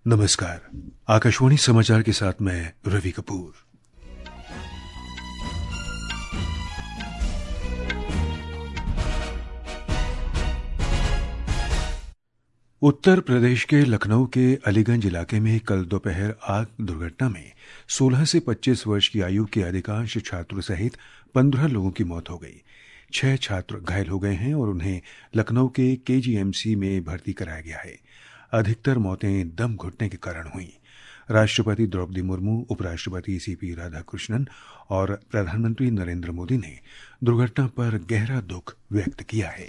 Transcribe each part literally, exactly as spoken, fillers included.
नमस्कार। आकाशवाणी समाचार के साथ मैं रवि कपूर। उत्तर प्रदेश के लखनऊ के अलीगंज इलाके में कल दोपहर आग दुर्घटना में सोलह से पच्चीस वर्ष की आयु के अधिकांश छात्रों सहित पंद्रह लोगों की मौत हो गई। छह छात्र घायल हो गए हैं और उन्हें लखनऊ के केजीएमसी में भर्ती कराया गया है। अधिकतर मौतें दम घुटने के कारण हुई। राष्ट्रपति द्रौपदी मुर्मू, उपराष्ट्रपति सीपी राधाकृष्णन और प्रधानमंत्री नरेंद्र मोदी ने दुर्घटना पर गहरा दुख व्यक्त किया है।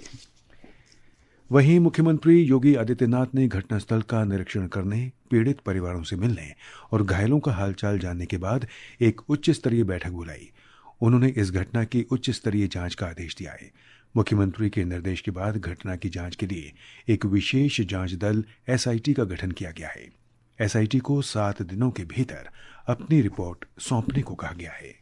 वहीं मुख्यमंत्री योगी आदित्यनाथ ने घटनास्थल का निरीक्षण करने, पीड़ित परिवारों से मिलने और घायलों का हालचाल जानने के बाद एक उच्च स्तरीय बैठक बुलाई। उन्होंने इस घटना की उच्च स्तरीय जांच का आदेश दिया है। मुख्यमंत्री के निर्देश के बाद घटना की जांच के लिए एक विशेष जांच दल एसआईटी का गठन किया गया है। एसआईटी को सात दिनों के भीतर अपनी रिपोर्ट सौंपने को कहा गया है।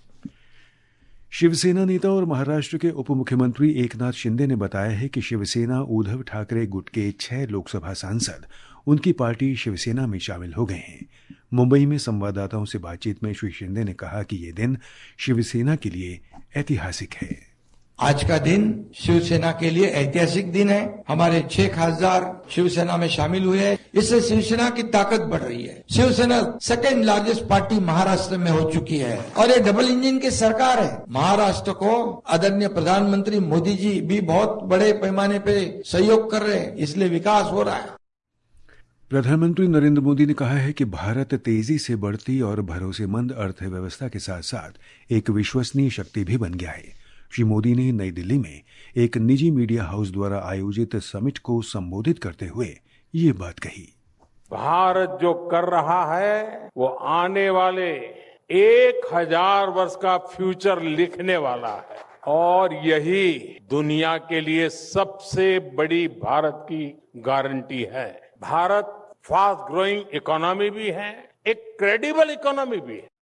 शिवसेना नेता और महाराष्ट्र के उप मुख्यमंत्री एकनाथ शिंदे ने बताया है कि शिवसेना उद्धव ठाकरे गुट के छह लोकसभा सांसद उनकी पार्टी शिवसेना में शामिल हो गए हैं। मुंबई में संवाददाताओं से बातचीत में श्री शिंदे ने कहा कि ये दिन शिवसेना के लिए ऐतिहासिक है। आज का दिन शिवसेना के लिए ऐतिहासिक दिन है। हमारे छह खासदार शिवसेना में शामिल हुए हैं। इससे शिवसेना की ताकत बढ़ रही है। Shivsena second largest party Maharashtra में हो चुकी है और ये डबल इंजन की सरकार है। महाराष्ट्र को आदरणीय प्रधानमंत्री मोदी जी भी बहुत बड़े पैमाने पे सहयोग कर रहे हैं, इसलिए विकास हो रहा है। प्रधानमंत्री नरेंद्र मोदी ने कहा है कि भारत तेजी से बढ़ती और भरोसेमंद अर्थव्यवस्था के साथ साथ एक विश्वसनीय शक्ति भी बन गया है। श्री मोदी ने नई दिल्ली में एक निजी मीडिया हाउस द्वारा आयोजित समिट को संबोधित करते हुए ये बात कही। भारत जो कर रहा है वो आने वाले एक हजार वर्ष का फ्यूचर लिखने वाला है और यही दुनिया के लिए सबसे बड़ी भारत की गारंटी है। भारत फास्ट ग्रोइंग इकोनॉमी भी है, एक क्रेडिबल इकोनॉमी भी है।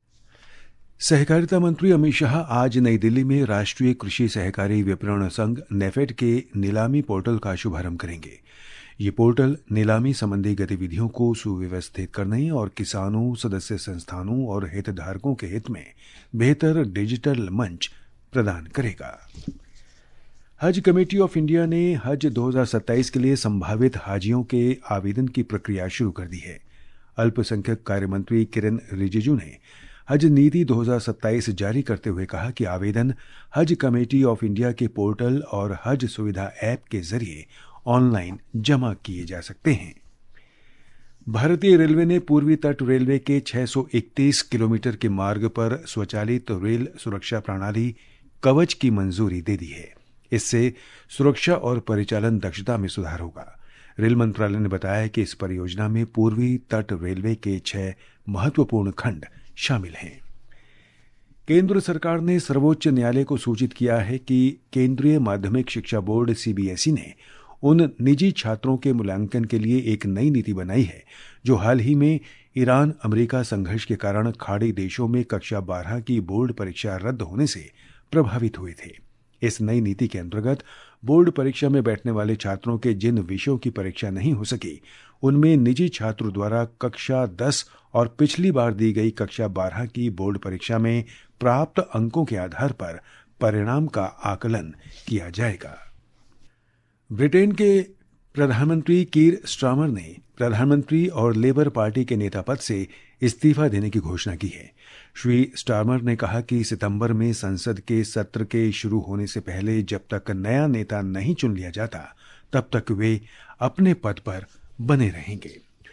सहकारिता मंत्री अमित शाह आज नई दिल्ली में राष्ट्रीय कृषि सहकारी विपणन संघ नेफेड के नीलामी पोर्टल का शुभारंभ करेंगे। ये पोर्टल नीलामी संबंधी गतिविधियों को सुव्यवस्थित करने और किसानों, सदस्य संस्थानों और हितधारकों के हित में बेहतर डिजिटल मंच प्रदान करेगा। हज कमेटी ऑफ इंडिया ने हज दो हज़ार सत्ताईस के लिए संभावित हाजियों के आवेदन की प्रक्रिया शुरू कर दी है। अल्पसंख्यक कार्य मंत्री किरेन रिजिजू ने हज नीति दो हज़ार सत्ताईस जारी करते हुए कहा कि आवेदन हज कमेटी ऑफ इंडिया के पोर्टल और हज सुविधा ऐप के जरिए ऑनलाइन जमा किए जा सकते हैं। भारतीय रेलवे ने पूर्वी तट रेलवे के छह सौ इकतीस किलोमीटर के मार्ग पर स्वचालित रेल सुरक्षा प्रणाली कवच की मंजूरी दे दी है। इससे सुरक्षा और परिचालन दक्षता में सुधार होगा। रेल मंत्रालय ने बताया कि इस परियोजना में पूर्वी तट रेलवे के छह महत्वपूर्ण खंड शामिल हैं। केंद्र सरकार ने सर्वोच्च न्यायालय को सूचित किया है कि केंद्रीय माध्यमिक शिक्षा बोर्ड सीबीएसई ने उन निजी छात्रों के मूल्यांकन के लिए एक नई नीति बनाई है जो हाल ही में ईरान अमेरिका संघर्ष के कारण खाड़ी देशों में कक्षा बारह की बोर्ड परीक्षा रद्द होने से प्रभावित हुए थे। इस नई नीति के अंतर्गत बोर्ड परीक्षा में बैठने वाले छात्रों के जिन विषयों की परीक्षा नहीं हो सकी उनमें निजी छात्रों द्वारा कक्षा दस और पिछली बार दी गई कक्षा बारह की बोर्ड परीक्षा में प्राप्त अंकों के आधार पर परिणाम का आकलन किया जाएगा। ब्रिटेन के प्रधानमंत्री कीर स्टारमर ने प्रधानमंत्री और लेबर पार्टी के नेता पद से इस्तीफा देने की घोषणा की है। श्री स्टारमर ने कहा कि सितंबर में संसद के सत्र के शुरू होने से पहले जब तक नया नेता नहीं चुन लिया जाता तब तक वे अपने पद पर बने रहेंगे।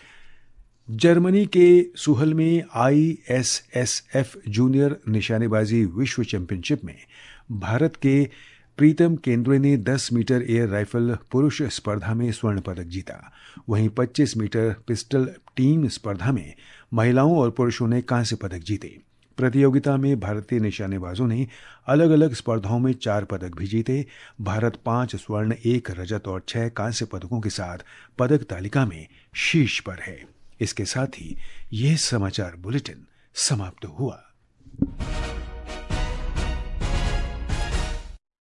जर्मनी के सुहल में आईएसएसएफ जूनियर निशानेबाजी विश्व चैंपियनशिप में भारत के प्रीतम केंद्रे ने दस मीटर एयर राइफल पुरुष स्पर्धा में स्वर्ण पदक जीता। वहीं पच्चीस मीटर पिस्टल टीम स्पर्धा में महिलाओं और पुरुषों ने कांस्य पदक जीते। प्रतियोगिता में भारतीय निशानेबाजों ने अलग अलग स्पर्धाओं में चार पदक भी जीते। भारत पांच स्वर्ण, एक रजत और छह कांस्य पदकों के साथ पदक तालिका में शीर्ष पर है। इसके साथ ही यह समाचार बुलेटिन समाप्त हुआ।